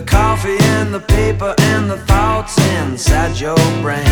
coffee and the paper and the thoughts inside your brain.